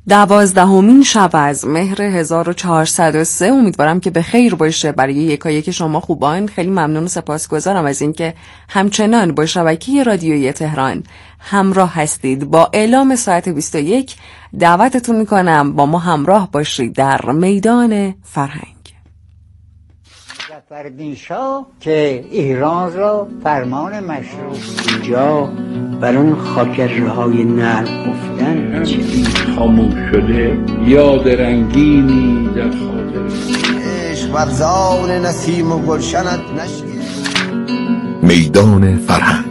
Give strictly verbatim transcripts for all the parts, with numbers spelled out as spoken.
دوازدهمین شب از مهر هزار و چهارصد و سه. امیدوارم که به خیر باشه برای یکایک شما خوبان. خیلی ممنون و سپاسگزارم از اینکه همچنان با شبکه رادیویی تهران همراه هستید. با اعلام ساعت بیست و یک دعوتتون میکنم با ما همراه باشید در میدان فرهنگ. ظفرالدین شاه که ایران را فرمان مشروع اینجا بر اون خاکره های نرم گفتن خاموش شده یاد رنگینی در خاطر عشق ورزان نسیم و گلشنت نشگیر. میدان فرهنگ.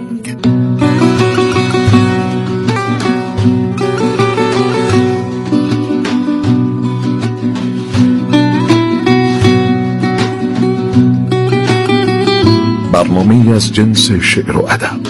برنامه‌ای از جنس شعر و ادب.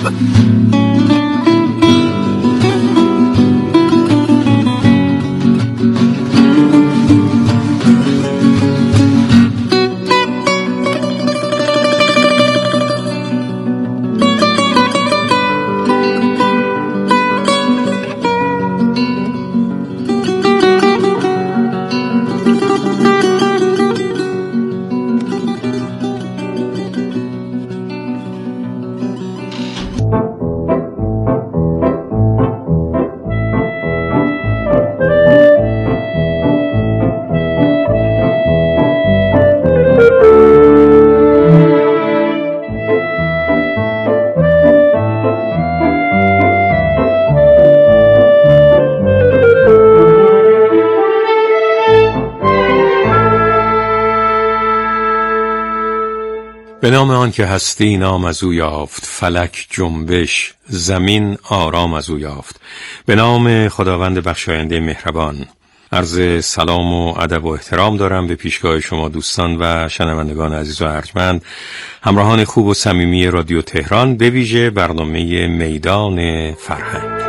به نام آن که هستی نام از او یافت، فلک جنبش زمین آرام از او یافت. به نام خداوند بخشاینده مهربان. عرض سلام و ادب و احترام دارم به پیشگاه شما دوستان و شنوندگان عزیز و ارجمند، همراهان خوب و صمیمی رادیو تهران، به ویژه برنامه میدان فرهنگ.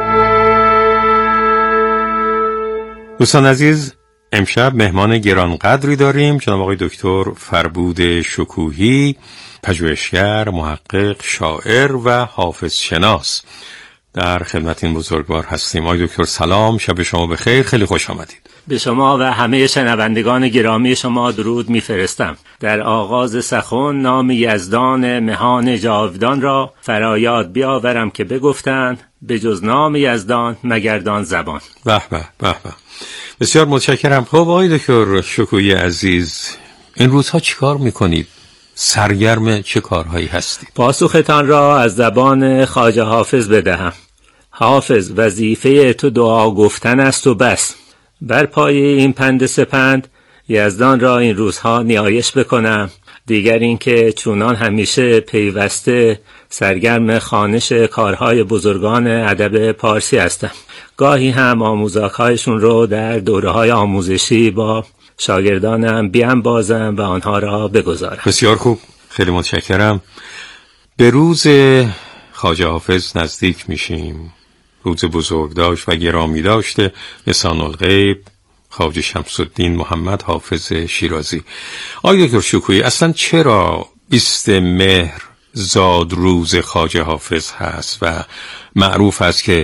دوستان عزیز، امشب مهمان گرانقدری داریم، جناب آقای دکتر فربود شکوهی، پژوهشگر، محقق، شاعر و حافظ شناس. در خدمت این بزرگوار هستیم. آقای دکتر سلام، شب شما بخیر، خیلی خوش آمدید. به شما و همه شنوندگان گرامی شما درود میفرستم. در آغاز سخن نام یزدان مهان جاودان را فرایاد بیاورم که بگفتند به جز نام یزدان مگردان زبان. به به به به، بسیار متشکرم. خب آقای دکتر شکوهی عزیز، این روزها چیکار میکنید؟ سرگرم چه کارهایی هستید؟ پاسختان را از زبان خواجه حافظ بدهم. حافظ، وظیفه تو دعا گفتن است و بس. بر پای این پند سپند یزدان را این روزها نیایش بکنم. دیگر این که چونان همیشه پیوسته سرگرم خوانش کارهای بزرگان ادب پارسی هستم. گاهی هم آموزاک‌هایشون رو در دوره‌های آموزشی با شاگردانم بیانبازم و آنها را بگذارم. بسیار خوب، خیلی متشکرم. به روز خواجه حافظ نزدیک میشیم. روز بزرگ داشت و گرامی داشته لسان الغیب خواجه شمس الدین محمد حافظ شیرازی. آقای دکتر شکوهی، اصلا چرا بیست مهر زاد روز خواجه حافظ هست و معروف است که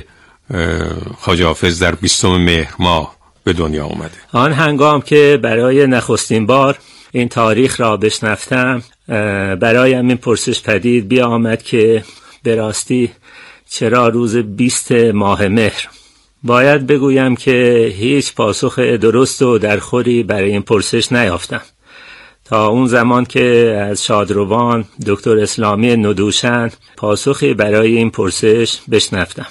خواجه حافظ در بیستم مهر ماه به دنیا اومده؟ آن هنگام که برای نخستین بار این تاریخ را بشنفتم، برایم این پرسش پدید بیا آمد که به راستی چرا روز بیست ماه مهر؟ باید بگویم که هیچ پاسخ درست و درخوری برای این پرسش نیافتم تا اون زمان که از شادروان دکتر اسلامی ندوشند پاسخی برای این پرسش بشنفتم.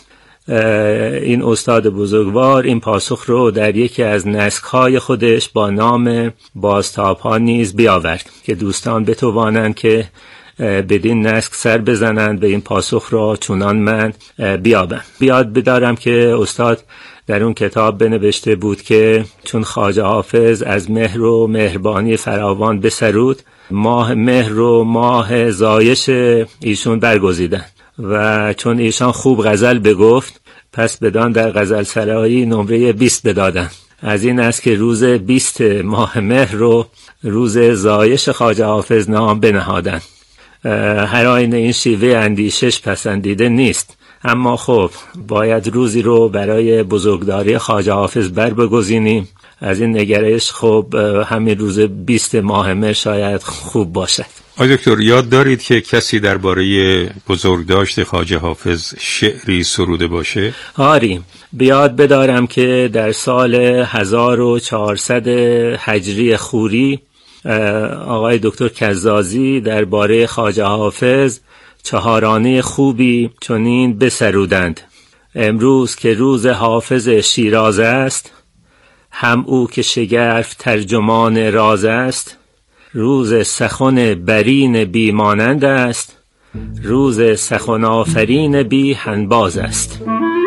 این استاد بزرگوار این پاسخ رو در یکی از نسک‌های خودش با نام بازتاب‌ها نیز بیاورد که دوستان بتوانند که بدین نسک سر بزنند به این پاسخ را چونان من بیابم. بیاد بدارم که استاد در اون کتاب بنوشته بود که چون خواجه حافظ از مهر و مهربانی فراوان بسرود، ماه مهر و ماه زایش ایشون برگزیدن و چون ایشان خوب غزل بگفت پس بدان در غزل سرایی نمره بیست بدادن. از این است که روز بیست ماه مهر رو روز زایش خواجه حافظ نام بنهادن. هر آینه این شیوه اندیشش پسندیده نیست، اما خب باید روزی رو برای بزرگداری خواجه حافظ بر بگزینیم. از این نگرش خب همین روز بیست ماه مهر شاید خوب باشد. آقای دکتر، یاد دارید که کسی درباره بزرگداشت خواجه حافظ شعری سروده باشه؟ آری، بیاد بدارم که در سال هزار و چهارصد هجری خوری آقای دکتر کزازی درباره خواجه حافظ چهارانه خوبی چنین بسرودند: امروز که روز حافظ شیراز است، هم او که شگرف ترجمان راز است. روز سخن برین بی مانند است، روز سخن آفرین بی هنباز است.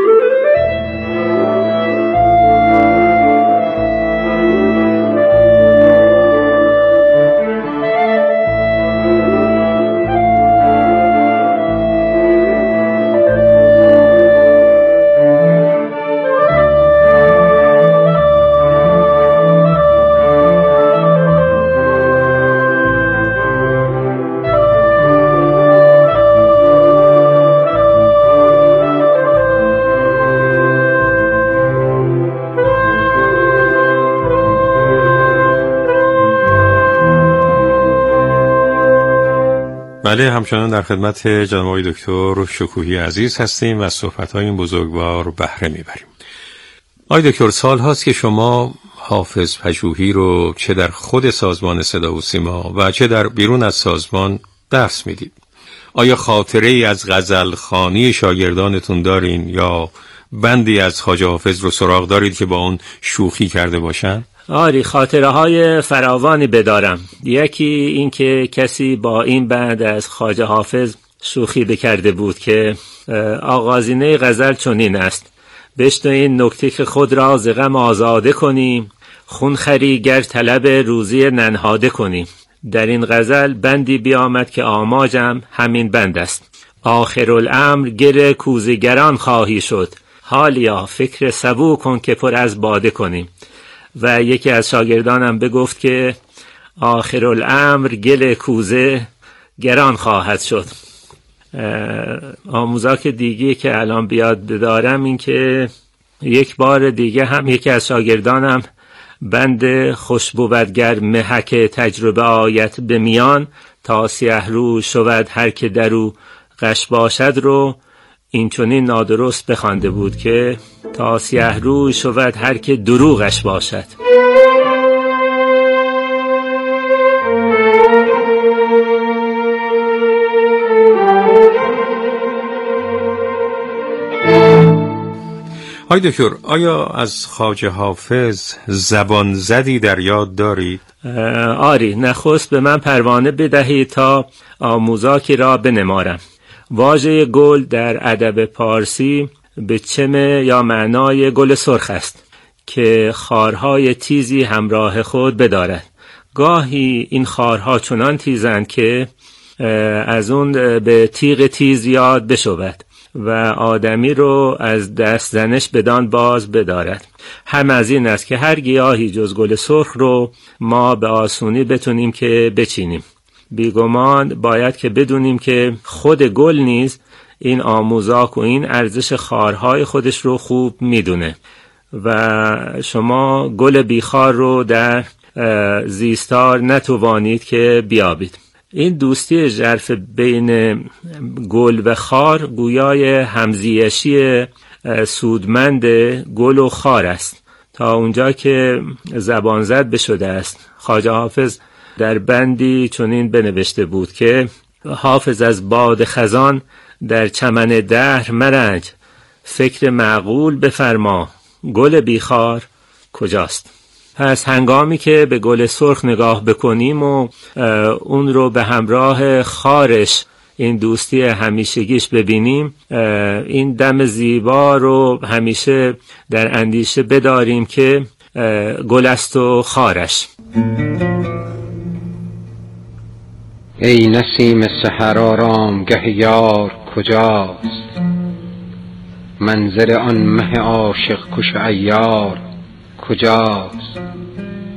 بله، همچنان در خدمت جناب آقای دکتر شکوهی عزیز هستیم و از صحبت‌های این بزرگوار بهره می‌بریم. آقای دکتر، سال هاست که شما حافظ پژوهی رو چه در خود سازمان صدا و سیما و چه در بیرون از سازمان درس میدید. آیا خاطره ای از غزل خوانی شاگردانتون دارین یا بندی از خواجه حافظ رو سراغ دارید که با اون شوخی کرده باشن؟ آری، خاطره های فراوانی بدارم. یکی این که کسی با این بند از خواجه حافظ شوخی بکرده بود که آغازینه غزل چنین است: بشنوین نکته که خود را ز غم آزاده کنیم، خون خری گر طلب روزی ننهاده کنیم. در این غزل بندی بیامد که آماجم همین بند است: آخرالامر گر کوزگران خواهی شد، حالیا فکر سبو کن که پر از باده کنیم. و یکی از شاگردانم بگفت که آخرالامر گل کوزه گران خواهد شد. آموزاک دیگه که الان بیاد بدارم این که یک بار دیگه هم یکی از شاگردانم بند خوشبودگر محک تجربه آیت به میان، تا سیه رو شود هر که درو غش باشد رو این چنین نادرست بخوانده بود که تا سیه رو شود هر که دروغش باشد. آقای دکتر، آیا از خواجه حافظ زبان زدی در یاد دارید؟ آری، نخست به من پروانه بدهید تا آموزاکی را بنمارم. واژه گل در ادب پارسی به چمه یا معنای گل سرخ است که خارهای تیزی همراه خود بدارد. گاهی این خارها چنان تیزند که از اون به تیغ تیز یاد بشود و آدمی رو از دست زنش بدان باز بدارد. هم از این است که هر گیاهی جز گل سرخ رو ما به آسونی بتونیم که بچینیم. بیگمان باید که بدونیم که خود گل نیز این آموزاک و این ارزش خارهای خودش رو خوب میدونه و شما گل بیخار رو در زیستار نتوانید که بیابید. این دوستی ژرف بین گل و خار گویای همزیشی سودمند گل و خار است تا اونجا که زبان زد بشده است. خواجه حافظ در بندی چنین بنوشته بود که حافظ از باد خزان در چمن دهر مرنج، فکر معقول بفرما گل بیخار کجاست. پس هنگامی که به گل سرخ نگاه بکنیم و اون رو به همراه خارش این دوستی همیشگیش ببینیم، این دم زیبا رو همیشه در اندیشه بداریم که گل است و خارش. ای نسیم سحر آرامگه یار کجاست؟ منظر آن مه عاشق کش عیار کجاست؟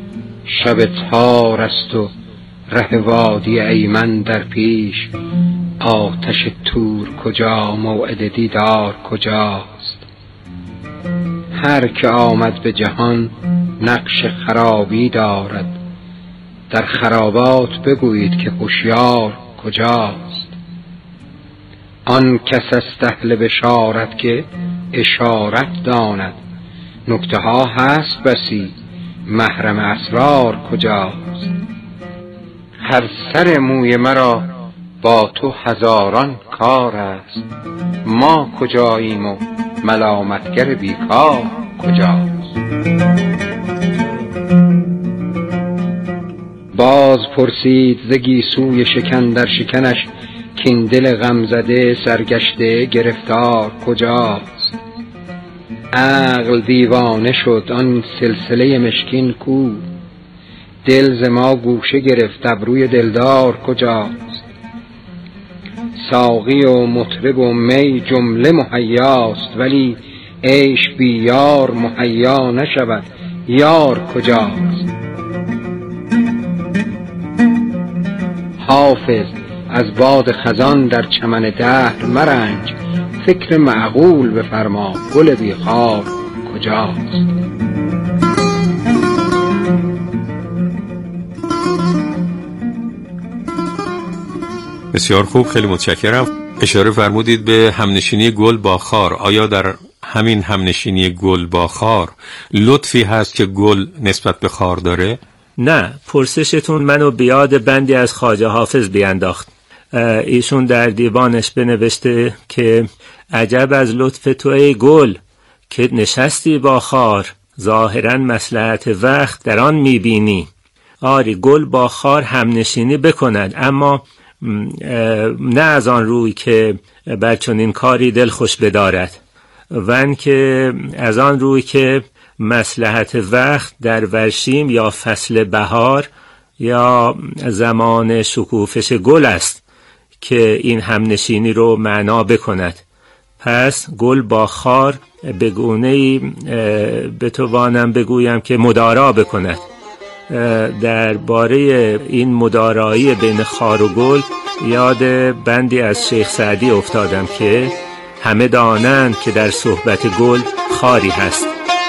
شب تار است و ره وادی ایمن در پیش، آتش تور کجا موعد دیدار کجاست؟ هر که آمد به جهان نقش خرابی دارد، در خرابات بگویید که هوشیار کجاست؟ آن کس است اهل بشارت که اشارت داند، نکته ها هست بسی محرم اسرار کجاست؟ هر سر موی مرا با تو هزاران کار است، ما کجاییم و ملامتگر بیکار کجاست؟ باز پرسید ز گیسوی شکن در شکنش، کین دل غمزده سرگشته گرفتار کجاست؟ عقل دیوانه شد آن سلسله مشکین کو، دل ز ما گوشه گرفت ابروی دلدار کجاست؟ ساقی و مطرب و می جمله مهیاست، ولی عیش بی یار مهیا نشود، یار کجاست؟ حافظ از باد خزان در چمن دهر مرنج، فکر معقول بفرما گل بی خار کجاست؟ بسیار خوب، خیلی متشکرم. اشاره فرمودید به همنشینی گل با خار. آیا در همین همنشینی گل با خار لطفی هست که گل نسبت به خار داره؟ نه، پرسشتون منو بیاد بندی از خواجه حافظ بینداخت. ایشون در دیوانش بنوشته که عجب از لطف تو ای گل، که نشستی با خار، ظاهرا مصلحت وقت در آن میبینی. آری گل با خار همنشینی بکند، اما نه از آن روی که بر چنین کاری دل خوش بدارد، وان که از آن روی که مصلحت وقت در ورشیم یا فصل بهار یا زمان شکوفش گل است که این همنشینی رو معنا بکند. پس گل با خار به گونه‌ای بتوانم بگویم که مدارا بکند. در باره این مدارایی بین خار و گل یاد بندی از شیخ سعدی افتادم که همه دانند که در صحبت گل خاری هست.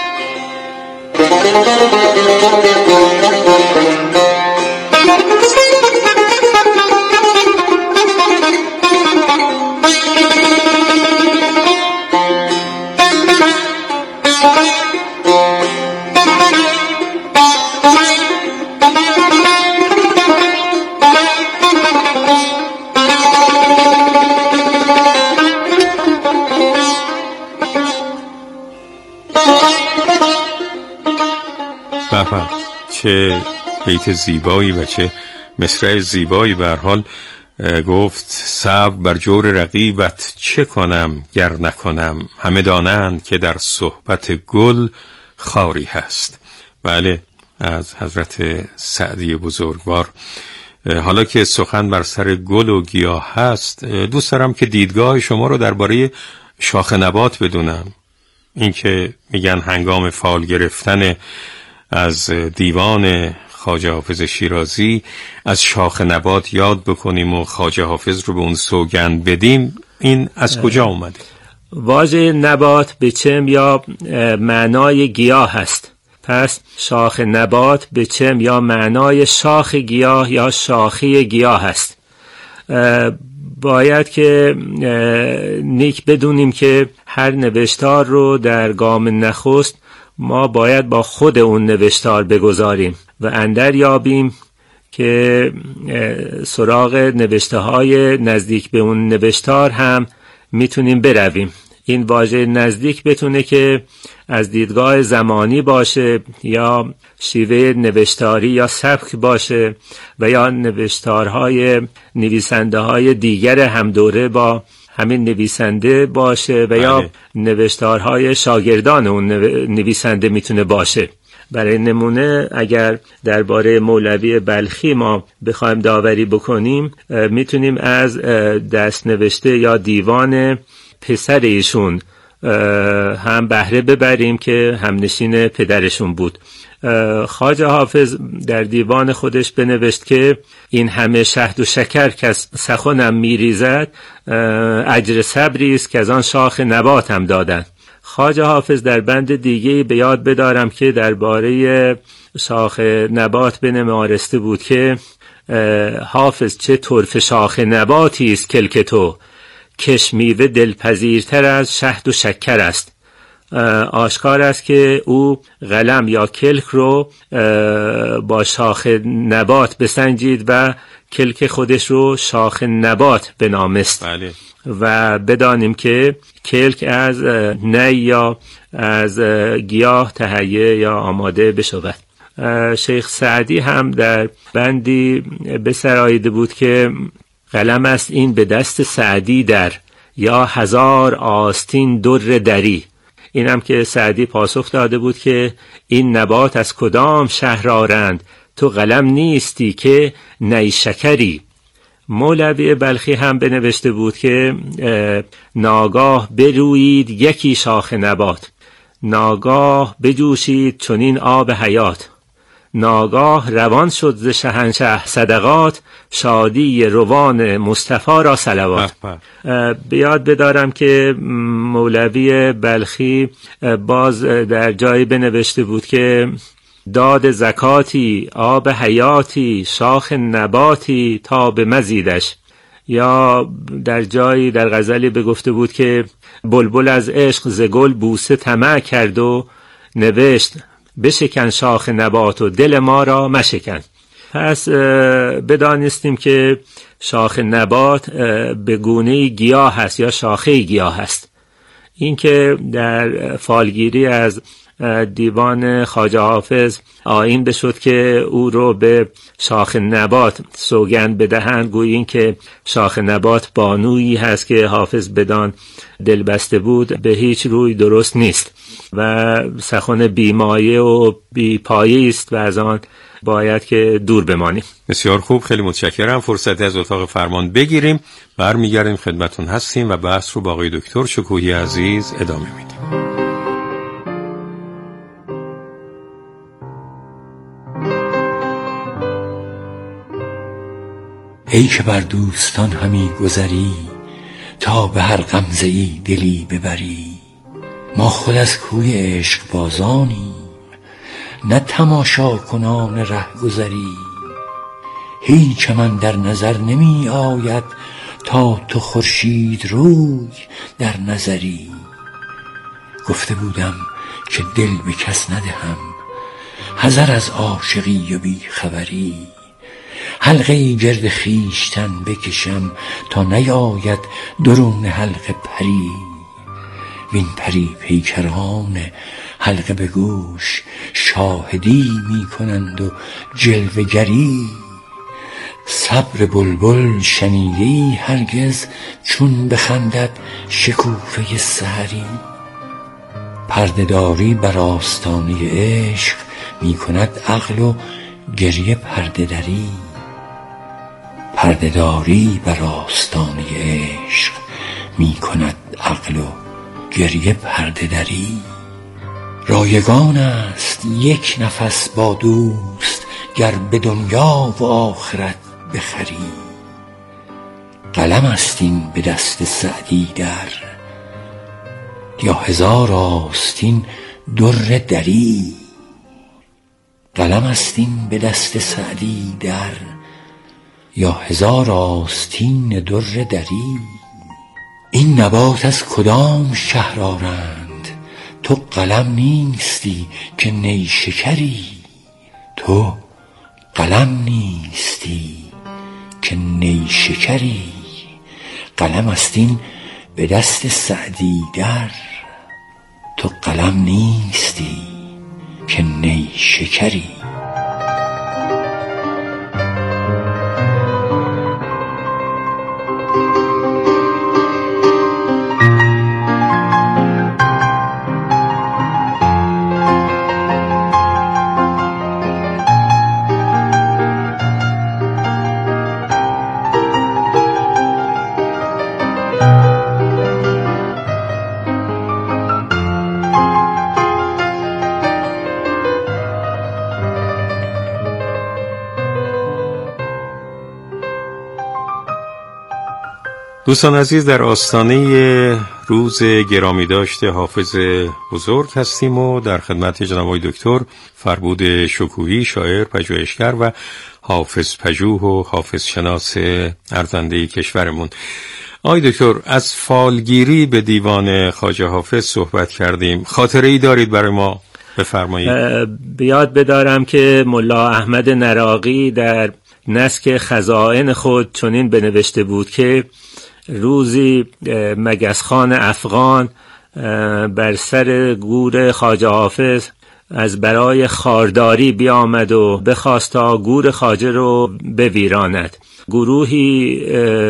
بابا چه بیت زیبایی و چه مصرع زیبایی. به هر حال گفت صبر بر جور رقیبت چه کنم گر نکنم، همه دانند که در صحبت گل خاری هست. بله، از حضرت سعدی بزرگوار. حالا که سخن بر سر گل و گیاه هست، دوست دارم که دیدگاه شما رو درباره شاخ نبات بدونم. این که میگن هنگام فال گرفتن از دیوان خواجه حافظ شیرازی از شاخ نبات یاد بکنیم و خواجه حافظ رو به اون سوگند بدیم، این از کجا اومده؟ واژه نبات به چم یا معنای گیاه هست. پس شاخ نبات به چم یا معنای شاخ گیاه یا شاخی گیاه هست. باید که نیک بدونیم که هر نوشتار رو در گام نخست ما باید با خود اون نوشتار بگذاریم و اندر یابیم که سراغ نوشته های نزدیک به اون نوشتار هم میتونیم برویم. این واژه نزدیک بتونه که از دیدگاه زمانی باشه یا شیوه نوشتاری یا سبک باشه و یا نوشتارهای نویسنده های دیگر هم دوره با همین نویسنده باشه و یا نوشتارهای شاگردان اون نویسنده میتونه باشه. برای نمونه اگر درباره مولوی بلخی ما بخوایم داوری بکنیم، میتونیم از دست نوشته یا دیوان پسر ایشون هم بهره ببریم که همنشین پدرشون بود. خواجه حافظ در دیوان خودش بنوشت که این همه شهد و شکر که سخنم میریزد اجر صبری است که از آن شاخ نباتم دادن. خواجه حافظ در بند دیگه به یاد بدارم که درباره شاخ نبات بنمارسته بود که حافظ چه طرف شاخ نباتی است کلک تو، کش میوه دلپذیرتر از شهد و شکر است. آشکار است که او قلم یا کلک رو با شاخ نبات بسنجید و کلک خودش رو شاخ نبات بنامست. بله. و بدانیم که کلک از نی یا از گیاه تهیه یا آماده بشود. شیخ سعدی هم در بندی بسراییده بود که قلم است این به دست سعدی در، یا هزار آستین در دری. این هم که سعدی پاسخ داده بود که این نبات از کدام شهر آرند، تو قلم نیستی که نیشکری. مولوی بلخی هم بنوشته بود که ناگاه برویید یکی شاخ نبات، ناگاه بجوشید چنین آب حیات، ناگاه روان شد ز شهنشه صدقات، شادی روان مصطفی را صلوات. بیاد بدارم که مولوی بلخی باز در جایی بنوشته بود که داد زکاتی آب حیاتی شاخ نباتی تا به مزیدش. یا در جایی در غزلی بگفته بود که بلبل از عشق ز گل بوسه طمع کرد و نوشت بشکن شاخ نبات و دل ما را مشکن. پس بدانستیم که شاخ نبات به گونه گیاه هست یا شاخه گیاه هست. این که در فالگیری از دیوان خواجه حافظ آیین بشد که او رو به شاخ نبات سوگند بدهند، گویی این که شاخ نبات بانویی هست که حافظ بدان دلبسته بود، به هیچ روی درست نیست و سخن بیمایه و بیپایه است و از آن باید که دور بمانیم. بسیار خوب، خیلی متشکرم. فرصت از اتاق فرمان بگیریم، برمیگردیم خدمتون هستیم و بحث رو با آقای دکتر شکوهی عزیز ادامه میدیم. ای که بر دوستان همی گذری، تا به هر غمزه‌ای دلی ببری. ما خود از کوی عشق بازانیم، نه تماشا کنان ره گذری. هیچ من در نظر نمی آید، تا تو خورشید روی در نظری. گفته بودم که دل به کس ندهم، حذر از عاشقی و بی خبری. حلقه گرد خیشتن بکشم، تا نیاید درون حلقه پری. وین پری پیکران حلقه به گوش، شاهدی می کنند و جلوه گری. صبر بلبل شنیدی هرگز، چون بخندد شکوفه سحری. پرده داری بر آستانه عشق، می کند عقل و گریه پرده دری. پرده داری بر آستانه عشق، می کند عقل و گریه پرده دری. رایگان است یک نفس با دوست، گر به دنیا و آخرت بخری. قلم است این به دست سعدی در، یا هزار آستین در دری. قلم است این به دست سعدی در، یا هزار آستین در دری. این نبات از کدام شهر آرند، تو قلم نیستی که نیشکری. تو قلم نیستی که نیشکری. قلم است این به دست سعدی در، تو قلم نیستی که نیشکری. دوستان عزیز، در آستانه روز گرامی داشته حافظ بزرگ هستیم و در خدمت جناب آقای دکتر فربود شکوهی، شاعر، پژوهشگر و حافظ پژوه و حافظ شناس ارزنده کشورمون. آقای دکتر، از فالگیری به دیوان خواجه حافظ صحبت کردیم. خاطره ای دارید برای ما؟ بفرمایید. بیاد بدارم که ملا احمد نراقی در نسک خزائن خود چنین بنوشته بود که روزی مگسخان افغان بر سر گور خواجه حافظ از برای خارداری بیامد و بخواست تا گور خواجه رو بویراند. گروهی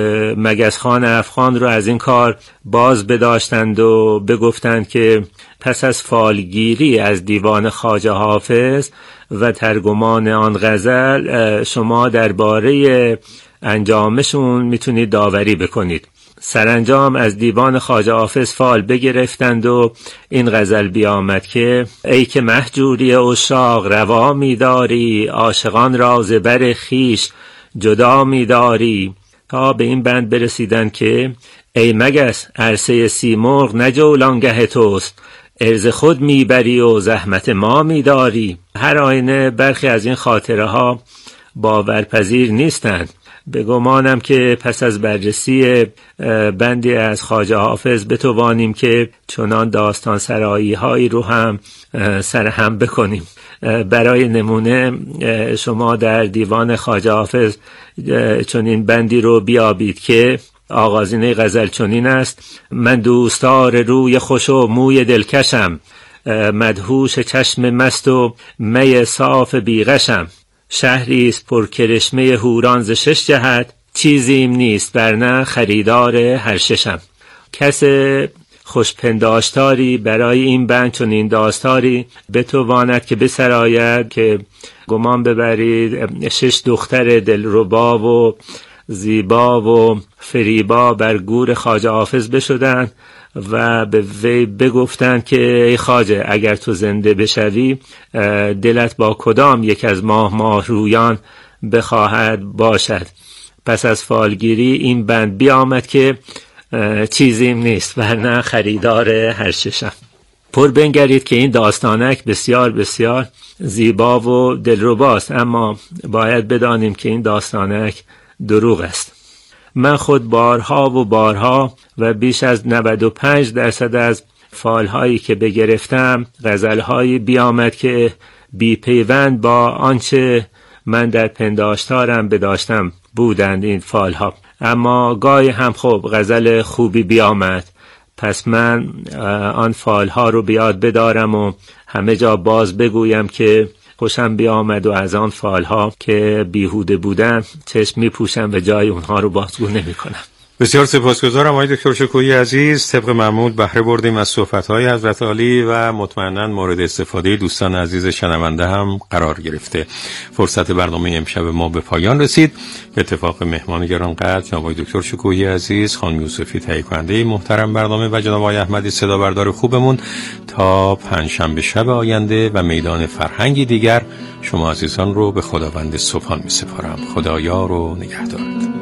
مگسخان افغان رو از این کار باز بداشتند و بگفتند که پس از فالگیری از دیوان خواجه حافظ و ترجمان آن غزل شما درباره انجامشون میتونید داوری بکنید. سرانجام از دیوان خواجه حافظ فال بگرفتند و این غزل بیامد که ای که مهجوری عشاق روا می‌داری، عاشقان را ز بر خویش جدا می‌داری، تا به این بند برسیدن که ای مگس عرصه سیمرغ نه جولانگه توست، ارز خود میبری و زحمت ما میداری. هر آینه برخی از این خاطره ها باورپذیر نیستند. به گمانم که پس از بررسی بندی از خواجه حافظ بتوانیم که چنان داستان سرایی هایی رو هم سرهم بکنیم. برای نمونه شما در دیوان خواجه حافظ چنین بندی رو بیابید که آغازینه غزل چنین است: من دوستار روی خوش و موی دلکشم، مدهوش چشم مست و می صاف بیغشم، شهریست پر کرشمه هوران ز شش جهت، چیزیم نیست ورنه خریدار هر ششم. کس خوشپنداشتاری برای این بند چنین داستاری بتواند که بسراید که گمان ببرید شش دختر دلربا و زیبا و فریبا بر گور خواجه حافظ بشدند و به وی بگفتند که ای خواجه اگر تو زنده بشوی دلت با کدام یک از ماه ماه رویان بخواهد باشد. پس از فالگیری این بند بیامد که چیزیم نیست ورنه خریدار هر ششم. پر بنگرید که این داستانک بسیار بسیار زیبا و دلرباست، اما باید بدانیم که این داستانک دروغ است. من خود بارها و بارها و بیش از نود و پنج درصد از فالهایی که بگرفتم غزلهایی بیامد که بی پیوند با آنچه من در پنداشتارم بداشتم بودند این فالها، اما گاهی هم خب غزل خوبی بیامد. پس من آن فالها رو بیاد بدارم و همه جا باز بگویم که خوشم بیامد و از آن فالها که بیهوده بودن چشم میپوشم و جای اونها رو بازگو نمی کنم. بسیار سپاسگزارم آقای دکتر شکوهی عزیز. طبق معمول بهره بردیم از صحبت‌های حضرت عالی و مطمئناً مورد استفاده دوستان عزیز شنونده هم قرار گرفته. فرصت برنامه امشب ما به پایان رسید. به اتفاق مهمان گرانقدر جناب آقای دکتر شکوهی عزیز، خانم یوسفی تهیه کننده محترم برنامه و جناب آقای احمدی صدا بردار خوبمون، تا پنجشنبه شب آینده و میدان فرهنگی دیگر شما عزیزان رو به خداوند سبحان می‌سپارم. خدایار و نگهدارت.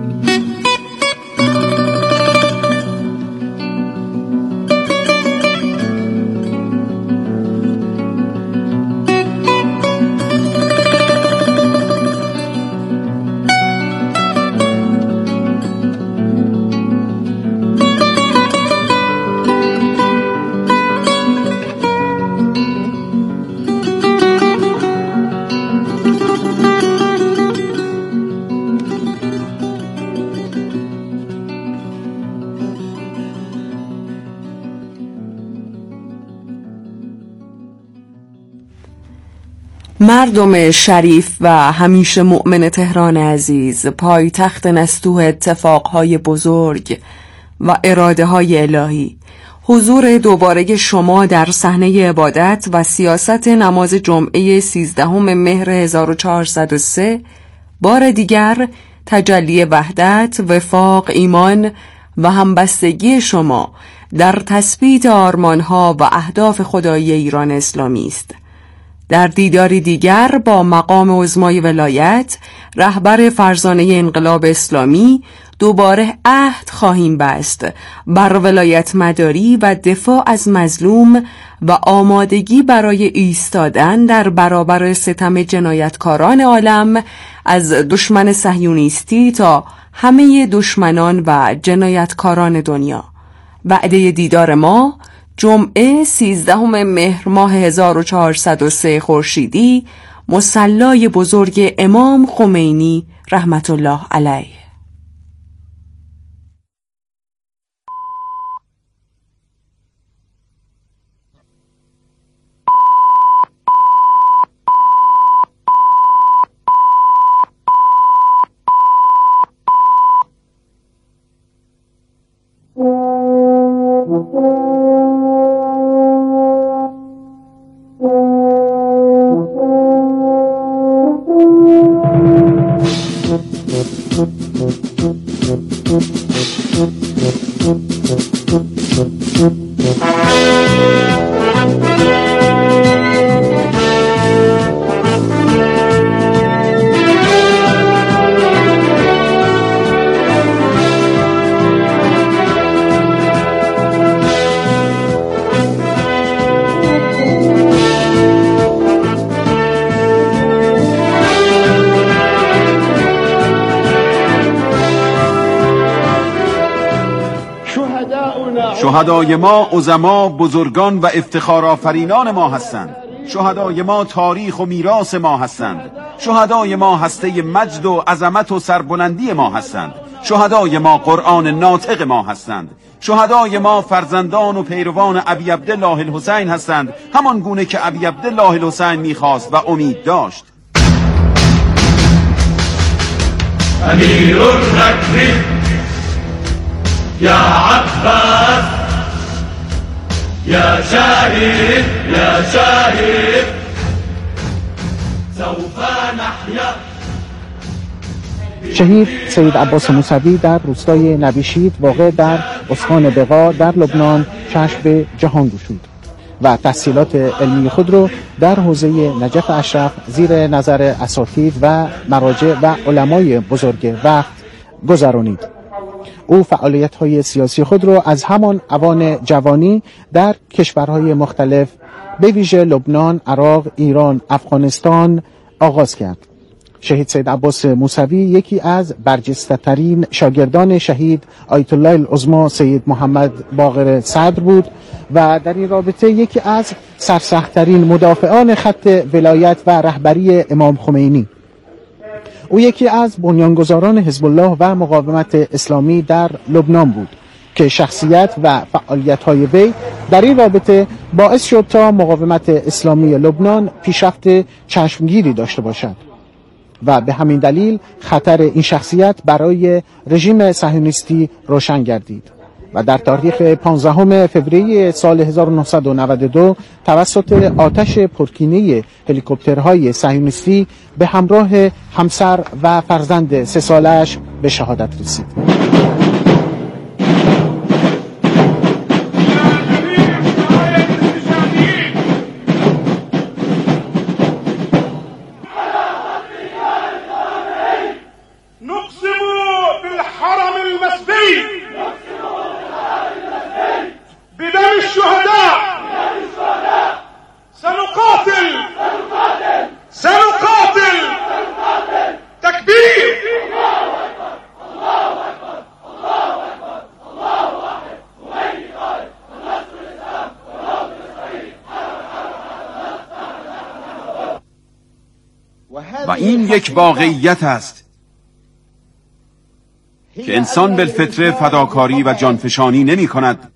مردم شریف و همیشه مؤمن تهران عزیز، پایتخت نستوه اتفاقهای بزرگ و اراده های الهی، حضور دوباره شما در صحنه عبادت و سیاست نماز جمعه سیزدهم مهر هزار و چهارصد و سه بار دیگر تجلی وحدت، وفاق، ایمان و همبستگی شما در تثبیت آرمانها و اهداف خدایی ایران اسلامی است. در دیداری دیگر با مقام عظمای ولایت، رهبر فرزانه انقلاب اسلامی، دوباره عهد خواهیم بست بر ولایت مداری و دفاع از مظلوم و آمادگی برای ایستادن در برابر ستم جنایتکاران عالم، از دشمن صهیونیستی تا همه دشمنان و جنایتکاران دنیا. وعده دیدار ما جمعه سیزدهم مهر ماه هزار و چهارصد و سه خورشیدی، مصلی بزرگ امام خمینی رحمت الله علیه. شهدای ما عظما، بزرگان و افتخار آفرینان ما هستند. شهدای ما تاریخ و میراث ما هستند. شهدای ما هسته مجد و عظمت و سربلندی ما هستند. شهدای ما قرآن ناطق ما هستند. شهدای ما فرزندان و پیروان ابی عبدالله الحسین هستند، همان گونه که ابی عبدالله الحسین میخواست و امید داشت. امیر الرکب یا عباس یا شاهد یا شاهد سوف نحیا. شهید سید عباس موسوی در روستای نبیشید واقع در استان بقا در لبنان چشم به جهان گشود و تحصیلات علمی خود را در حوزه نجف اشرف زیر نظر اساتید و مراجع و علمای بزرگ وقت گذرانید. او فعالیت‌های سیاسی خود را از همان اوان جوانی در کشورهای مختلف به ویژه لبنان، عراق، ایران، افغانستان آغاز کرد. شهید سید عباس موسوی یکی از برجسته‌ترین شاگردان شهید آیت الله العظمی سید محمد باقر صدر بود و در این رابطه یکی از سرسخت‌ترین مدافعان خط ولایت و رهبری امام خمینی. او یکی از بنیانگذاران حزب الله و مقاومت اسلامی در لبنان بود که شخصیت و فعالیت‌های وی در این رابطه باعث شد تا مقاومت اسلامی لبنان پیشرفت چشمگیری داشته باشد و به همین دلیل خطر این شخصیت برای رژیم صهیونیستی روشن گردید و در تاریخ پانزدهم فوریه سال هزار و نهصد و نود و دو توسط آتش پرکینه هلیکوپترهای صهیونیستی به همراه همسر و فرزند سه سالش به شهادت رسید. و این یک واقعیت است که انسان بالفطره فداکاری و جانفشانی نمی کند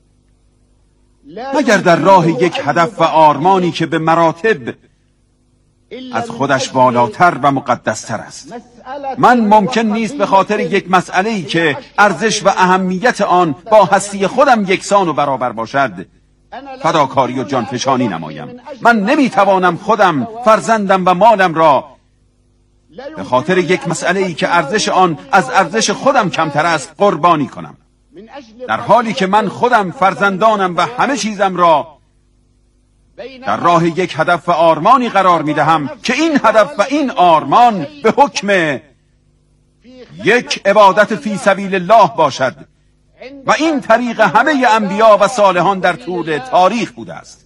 مگر در راه یک هدف و آرمانی که به مراتب از خودش بالاتر و مقدستر است. من ممکن نیست به خاطر یک مسئله‌ای که ارزش و اهمیت آن با هستی خودم یکسان و برابر باشد فداکاری و جانفشانی نمایم. من نمیتوانم خودم، فرزندم و مالم را به خاطر یک مسئله‌ای که ارزش آن از ارزش خودم کمتر است قربانی کنم، در حالی که من خودم، فرزندانم و همه چیزم را در راه یک هدف و آرمانی قرار میدهم که این هدف و این آرمان به حکم یک عبادت فی سبیل الله باشد و این طریق همه انبیا و صالحان در طول تاریخ بوده است.